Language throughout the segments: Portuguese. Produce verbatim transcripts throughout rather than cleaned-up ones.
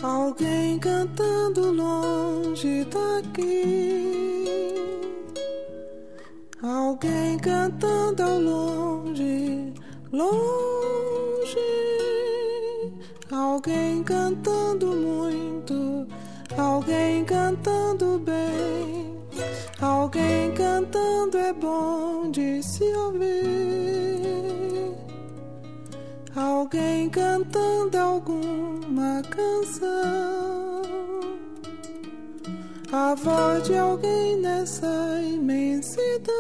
Alguém cantando longe daqui, alguém cantando ao longe, longe, alguém cantando muito, alguém cantando bem, alguém cantando é bom de se ouvir, alguém cantando alguma canção, a voz de alguém nessa imensidão,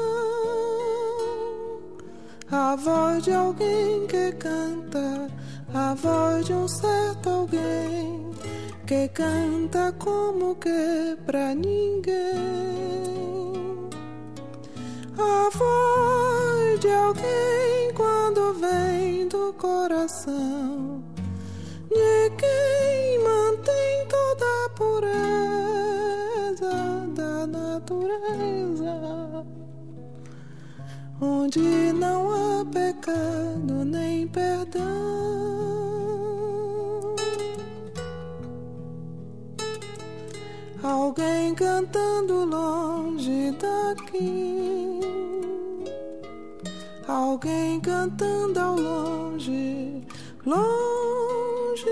a voz de alguém que canta, a voz de um certo alguém que canta como que pra ninguém, a voz de alguém quando vem do coração de quem mantém toda a pureza da natureza, onde não há pecado nem perdão. Alguém cantando longe daqui, alguém cantando ao longe, longe,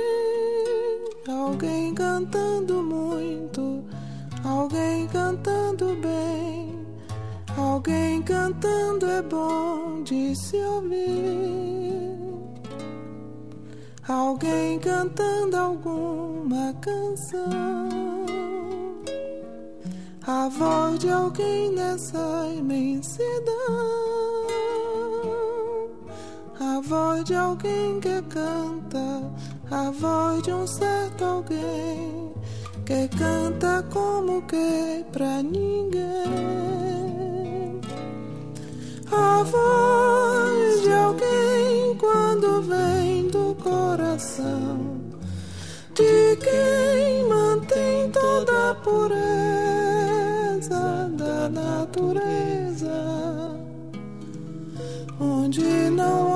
alguém cantando muito, alguém cantando bem, alguém cantando é bom de se ouvir, alguém cantando alguma canção, a voz de alguém nessa imensidão, a voz de alguém que canta, a voz de um certo alguém que canta como que pra ninguém, a voz de alguém quando vem do coração de quem mantém toda a pureza da natureza, onde não